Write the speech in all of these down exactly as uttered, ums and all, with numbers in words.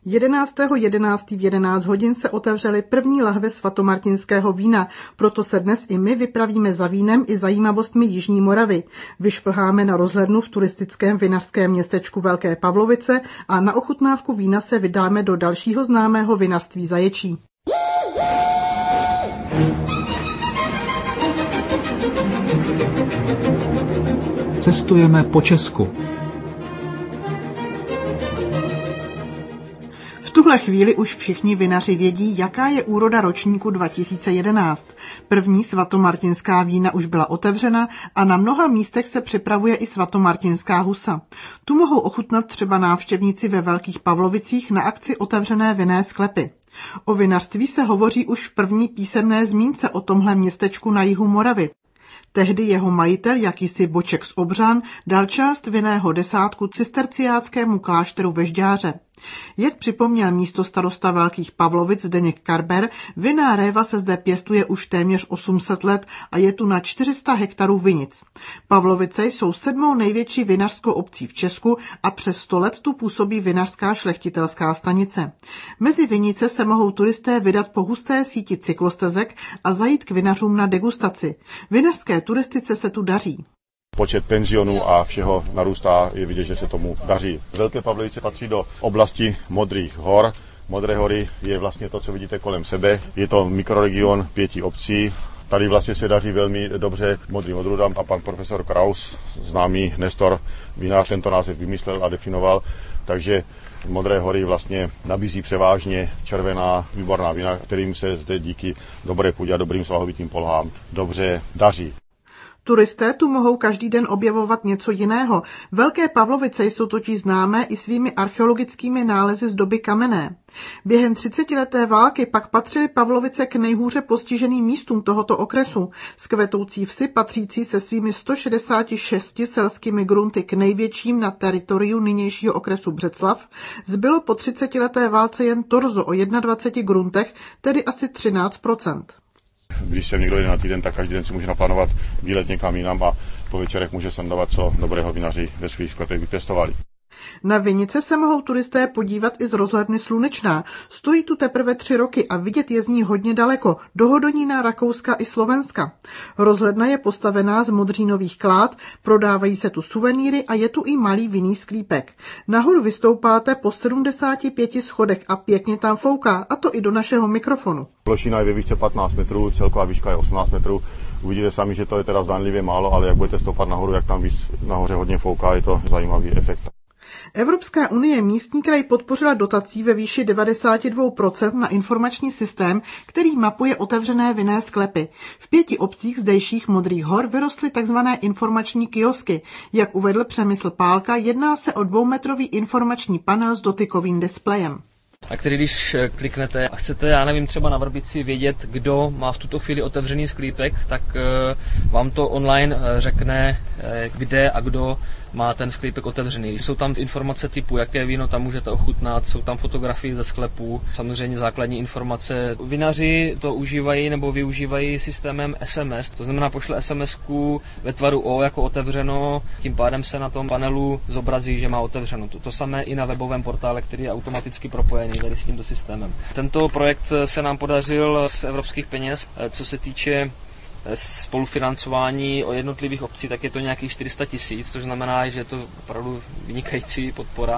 jedenáctého jedenáctého v jedenáct hodin se otevřely první lahve svatomartinského vína, proto se dnes i my vypravíme za vínem i zajímavostmi Jižní Moravy. Vyšplháme na rozhlednu v turistickém vinařském městečku Velké Pavlovice a na ochutnávku vína se vydáme do dalšího známého vinařství Zaječí. Cestujeme po Česku. V tuhle chvíli už všichni vinaři vědí, jaká je úroda ročníku dva tisíce jedenáct. První svatomartinská vína už byla otevřena a na mnoha místech se připravuje i svatomartinská husa. Tu mohou ochutnat třeba návštěvníci ve Velkých Pavlovicích na akci Otevřené vinné sklepy. O vinařství se hovoří už v první písemné zmínce o tomhle městečku na jihu Moravy. Tehdy jeho majitel, jakýsi Boček z Obřan, dal část vinného desátku cisterciáckému klášteru ve Žďáře. Jak připomněl místostarosta Velkých Pavlovic Zdeněk Karber, vinná réva se zde pěstuje už téměř osm set let a je tu na čtyři sta hektarů vinic. Pavlovice jsou sedmou největší vinařskou obcí v Česku a přes sto let tu působí vinařská šlechtitelská stanice. Mezi vinice se mohou turisté vydat po husté síti cyklostezek a zajít k vinařům na degustaci. Vinařské turistice se tu daří. Počet penzionů a všeho narůstá, je vidět, že se tomu daří. Velké Pavlovice patří do oblasti Modrých hor. Modré hory je vlastně to, co vidíte kolem sebe. Je to mikroregion pěti obcí. Tady vlastně se daří velmi dobře modrým odrůdám a pan profesor Kraus, známý nestor vinař, tento název vymyslel a definoval. Takže Modré hory vlastně nabízí převážně červená výborná vína, kterým se zde díky dobré půdě a dobrým svahovitým polohám dobře daří. Turisté tu mohou každý den objevovat něco jiného. Velké Pavlovice jsou totiž známé i svými archeologickými nálezy z doby kamenné. Během třicetileté války pak patřily Pavlovice k nejhůře postiženým místům tohoto okresu. Skvetoucí vsi patřící se svými sto šedesáti šesti selskými grunty k největším na teritoriu nynějšího okresu Břeclav zbylo po třicetileté válce jen torzo o dvaceti jedné gruntech, tedy asi třináct procent. Když se někdo jde na týden, tak každý den si může naplánovat výlet někam jinam a po večerech může sledovat, co dobrého vinaři ve svých sklepech vypěstovali. Na vinice se mohou turisté podívat i z rozhledny Slunečná. Stojí tu teprve tři roky a vidět je z ní hodně daleko, do Hodonína, Rakouska i Slovenska. Rozhledna je postavená z modřínových klád, prodávají se tu suvenýry a je tu i malý vinný sklípek. Nahoru vystoupáte po sedmdesáti pěti schodech a pěkně tam fouká, a to i do našeho mikrofonu. Plošina je ve výšce patnáct metrů, celková výška je osmnáct metrů. Uvidíte sami, že to je teda zdánlivě málo, ale jak budete stoupat nahoru, jak tam víc nahoře hodně fouká, je to zajímavý efekt. Evropská unie místní kraj podpořila dotací ve výši devadesát dva procent na informační systém, který mapuje otevřené vinné sklepy. V pěti obcích zdejších Modrých hor vyrostly tzv. Informační kiosky. Jak uvedl Přemysl Pálka, jedná se o dvoumetrový informační panel s dotykovým displejem. A který když kliknete a chcete, já nevím, třeba na Vrbici vědět, kdo má v tuto chvíli otevřený sklípek, tak vám to online řekne, kde a kdo má ten sklípek otevřený. Jsou tam informace typu, jaké víno tam můžete ochutnat, jsou tam fotografie ze sklepů, samozřejmě základní informace. Vinaři to užívají nebo využívají systémem S M S, to znamená pošle SMSku ve tvaru O jako otevřeno, tím pádem se na tom panelu zobrazí, že má otevřeno. To samé i na webovém portále, který je automaticky propojený tady s tímto systémem. Tento projekt se nám podařil z evropských peněz, co se týče spolufinancování o jednotlivých obcí, tak je to nějakých čtyři sta tisíc, což znamená, že je to opravdu vynikající podpora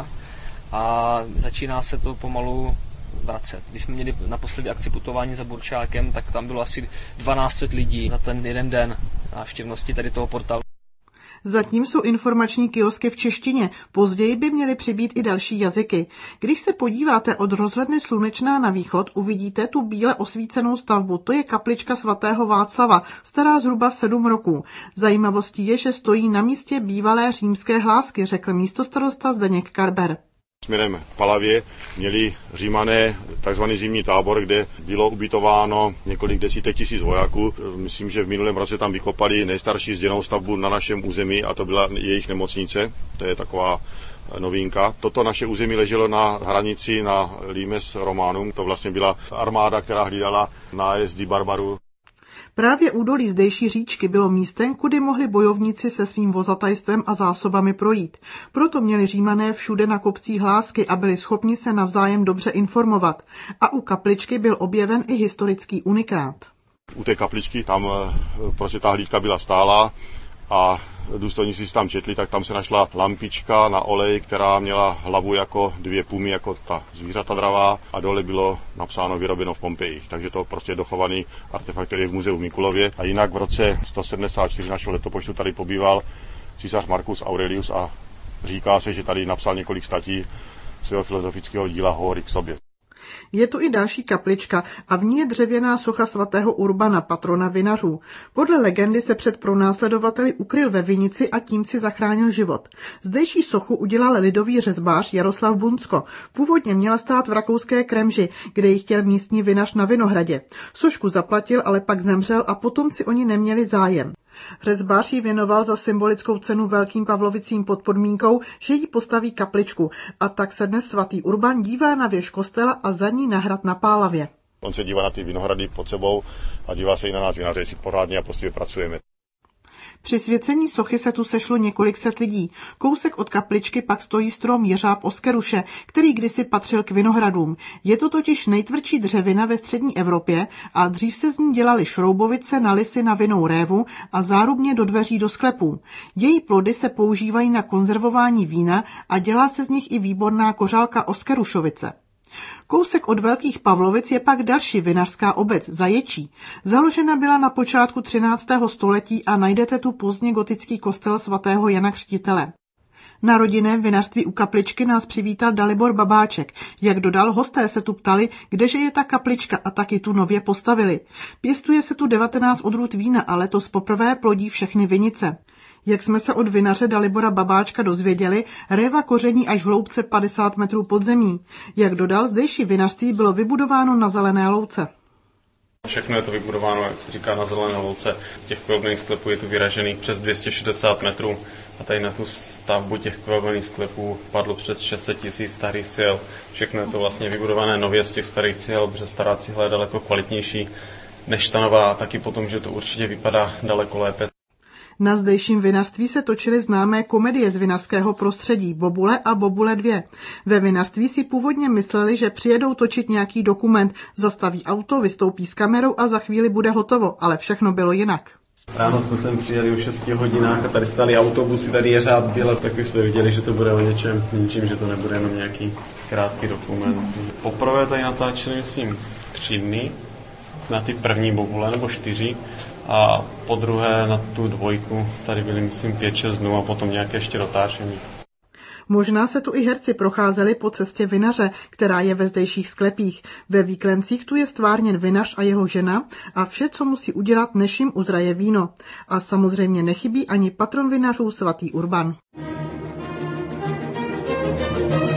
a začíná se to pomalu vracet. Když jsme měli naposledy akci putování za Burčákem, tak tam bylo asi dvanáct set lidí za ten jeden den návštěvnosti tady toho portálu. Zatím jsou informační kiosky v češtině, později by měly přibýt i další jazyky. Když se podíváte od rozhledny Slunečná na východ, uvidíte tu bíle osvícenou stavbu, to je kaplička svatého Václava, stará zhruba sedm roků. Zajímavostí je, že stojí na místě bývalé římské hlásky, řekl místostarosta Zdeněk Karber. Směrem k Palavě měli Římané takzvaný zimní tábor, kde bylo ubytováno několik desítek tisíc vojáků. Myslím, že v minulém roce tam vykopali nejstarší zděnou stavbu na našem území a to byla jejich nemocnice. To je taková novinka. Toto naše území leželo na hranici na Limes Romanum. To vlastně byla armáda, která hlídala nájezdy barbarů. Právě údolí zdejší říčky bylo místem, kudy mohli bojovníci se svým vozatajstvem a zásobami projít. Proto měli Římané všude na kopcích hlásky a byli schopni se navzájem dobře informovat. A u kapličky byl objeven i historický unikát. U té kapličky tam prostě ta hlídka byla stálá a důstojníci si tam četli, tak tam se našla lampička na olej, která měla hlavu jako dvě pumy, jako ta zvířata dravá, a dole bylo napsáno vyrobeno v Pompejích. Takže to prostě je dochovaný artefakt, který je v muzeu v Mikulově. A jinak v roce sto sedmdesát čtyři našeho letopočtu tady pobýval císař Marcus Aurelius a říká se, že tady napsal několik statí svého filozofického díla Hovory k sobě. Je tu i další kaplička a v ní je dřevěná socha svatého Urbana, patrona vinařů. Podle legendy se před pronásledovateli ukryl ve vinici a tím si zachránil život. Zdejší sochu udělal lidový řezbář Jaroslav Bunsko. Původně měla stát v rakouské Kremži, kde ji chtěl místní vinař na Vinohradě. Sošku zaplatil, ale pak zemřel a potomci o ní neměli zájem. Řezbář ji věnoval za symbolickou cenu Velkým Pavlovicím pod podmínkou, že jí postaví kapličku, a tak se dnes svatý Urban dívá na věž kostela a za ní na hrad na Pálavě. On se dívá na ty vinohrady pod sebou a dívá se i na nás vinaře, jestli pořádně a prostě pracujeme. Při svěcení sochy se tu sešlo několik set lidí. Kousek od kapličky pak stojí strom jeřáb Oskeruše, který kdysi patřil k vinohradům. Je to totiž nejtvrdší dřevina ve střední Evropě a dřív se z ní dělaly šroubovice na lisy na vinnou révu a zárubně do dveří do sklepů. Její plody se používají na konzervování vína a dělá se z nich i výborná kořálka Oskerušovice. Kousek od Velkých Pavlovic je pak další vinařská obec, Zaječí. Založena byla na počátku třináctého století a najdete tu pozdně gotický kostel svatého Jana Křtitele. Na rodinném vinařství u kapličky nás přivítal Dalibor Babáček. Jak dodal, hosté se tu ptali, kdeže je ta kaplička, a taky tu nově postavili. Pěstuje se tu devatenáct odrůd vína a letos poprvé plodí všechny vinice. Jak jsme se od vinaře Dalibora Babáčka dozvěděli, réva koření až v hloubce padesát metrů pod zemí. Jak dodal, zdejší vinařství bylo vybudováno na zelené louce. Všechno je to vybudováno, jak se říká, na zelené louce. Těch kvelbných sklepů je tu vyražených přes dvě stě šedesát metrů a tady na tu stavbu těch kvelbných sklepů padlo přes šest set tisíc starých cihel. Všechno je to vlastně vybudované nově z těch starých cihel, protože stará cihla je daleko kvalitnější než ta nová, taky potom, že to určitě vypadá daleko lépe. Na zdejším vinařství se točily známé komedie z vinařského prostředí Bobule a Bobule dvě. Ve vinařství si původně mysleli, že přijedou točit nějaký dokument, zastaví auto, vystoupí s kamerou a za chvíli bude hotovo, ale všechno bylo jinak. Ráno jsme sem přijeli o šesti hodinách a tady stály autobusy, tady je řád byl, tak už jsme viděli, že to bude o něčem, ničím, že to nebude jenom nějaký krátký dokument. Poprvé tady natáčeli, myslím, tři dny na ty první Bobule, nebo čtyři. A po druhé na tu dvojku tady byly, myslím, pět šest dnů a potom nějaké ještě dotáčení. Možná se tu i herci procházeli po cestě vinaře, která je ve zdejších sklepích. Ve výklencích tu je stvárněn vinař a jeho žena a vše, co musí udělat, než jim uzraje víno. A samozřejmě nechybí ani patron vinařů svatý Urban.